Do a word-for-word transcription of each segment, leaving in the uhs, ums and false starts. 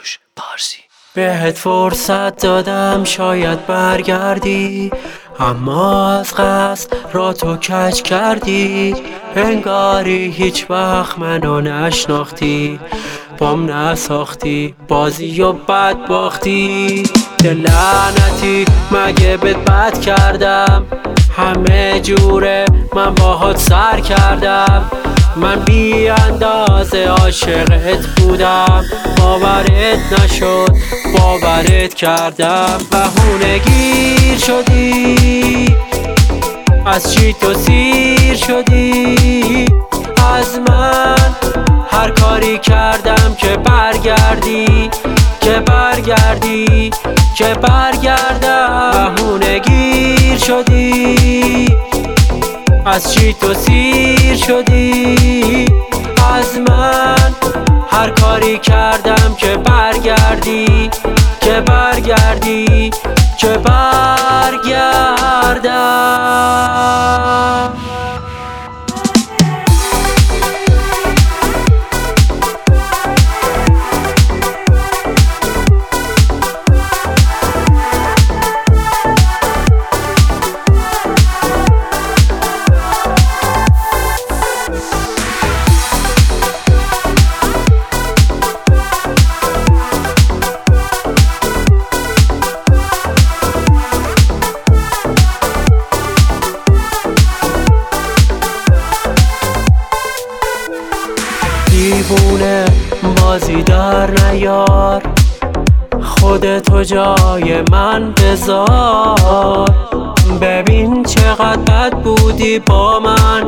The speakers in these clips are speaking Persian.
توش پارسی. بهت فرصت دادم شاید برگردی، اما از قصد را تو کج کردی. انگاری هیچ وقت منو نشناختی، بام نساختی بازی و بد باختی. دل لعنتی مگه بهت بد کردم؟ همه جوره من باهات سر کردم. من بی اندازه عاشقت بودم، باورت نشد باورت کردم. بهونه گیر شدی، از چی تو سیر شدی؟ از من هر کاری کردم که برگردی، که برگردی، که برگردم. بهونه گیر شدی، از چی تو سیر شدی؟ از من هر کاری کردم که برگردی، که برگردی، که برگردم. دیوونه بازی در نیار، خودتو جای من بذار. ببین چقدر بد بودی با من،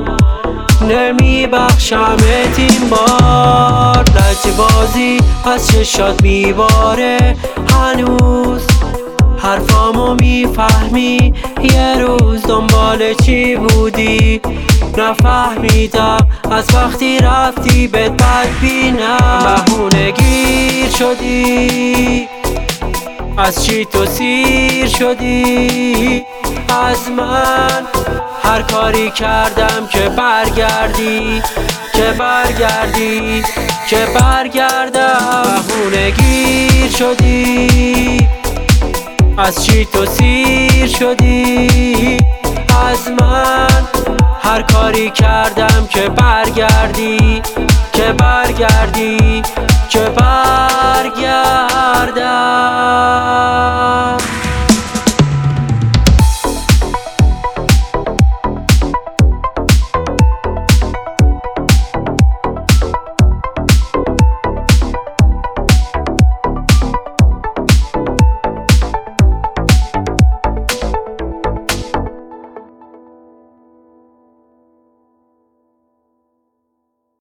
نمیبخشمت این بار. لجبازی از چشات میباره هنوز، حرفامو میفهمی؟ یه روز دنبال چی بودی؟ نفهمیدم از وقتی رفتی بهت بد بینم. بهونه گیر شدی، از چی تو سیر شدی؟ از من هر کاری کردم که برگردی، که برگردی، که برگردم. بهونه گیر شدی، از چی تو سیر شدی؟ از من هر کاری کردم که برگردی، که برگردی، که برگردی.